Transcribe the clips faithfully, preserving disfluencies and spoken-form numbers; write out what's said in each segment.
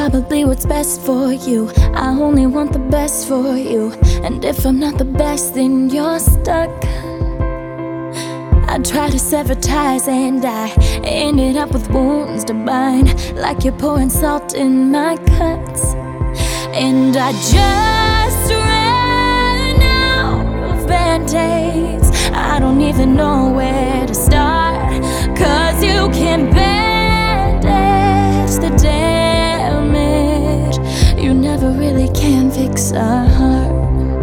probably what's best for you. I only want the best for you. And if I'm not the best, then you're stuck. I tried to sever ties and I ended up with wounds to bind, like you're pouring salt in my cuts. And I just ran out of band-aids. I don't even know where to start, 'cause you can bandage the damage. You never really can fix a heart.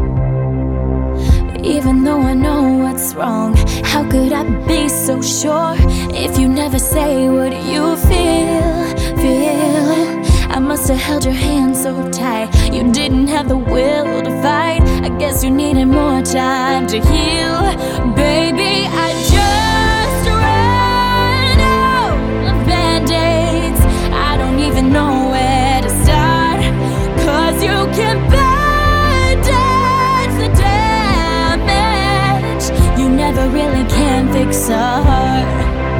Even though I know what's wrong, how could I be so sure if you never say what you feel, feel? I must have held your hand so tight, you didn't have the will to fight. I guess you needed more time to heal. Baby, I just ran out of band-aids. I don't even know where to start, 'cause you can bandage the damage. You never really can fix a heart.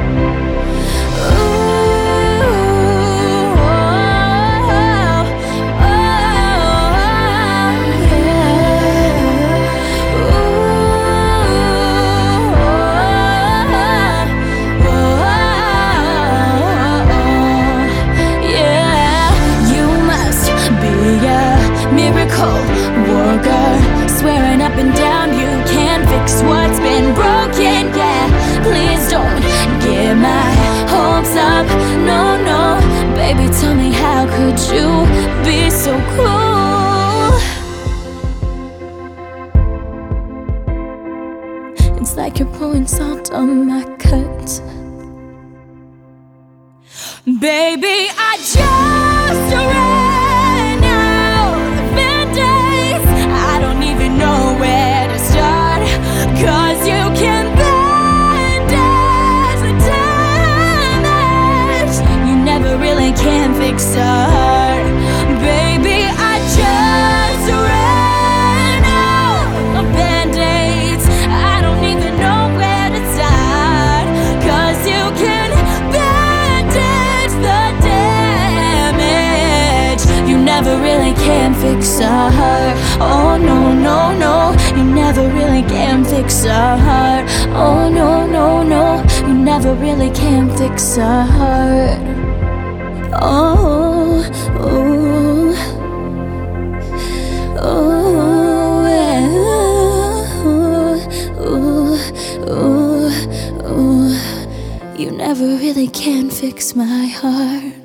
Worker, swearing up and down you can't fix what's been broken. Yeah, please don't get my hopes up. No, no, baby, tell me, how could you be so cruel? It's like you're pouring salt on my cut. Baby, I just ran out of band-aids. I don't even know where to start, 'cause you can bandage the damage. You never really can fix a heart. Baby, I just ran out of band-aids. I don't even know where to start, 'cause you can bandage the damage. You never really can fix a heart. Oh no, no, no, you never really can fix a heart. Oh no, no, no, you never really can fix a heart. Oh, oh, oh, oh, oh, oh, you never really can fix my heart.